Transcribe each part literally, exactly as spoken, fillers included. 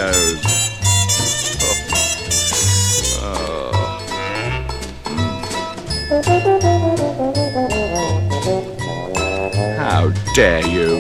nose. Oh. Oh. How dare you?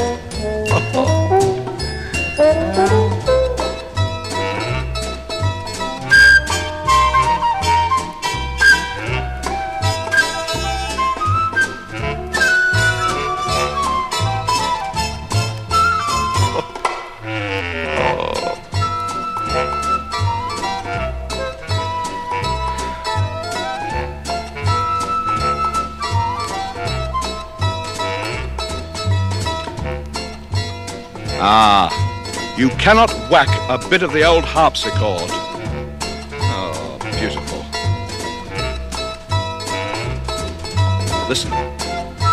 Ah, you cannot whack a bit of the old harpsichord. Oh, beautiful. Listen.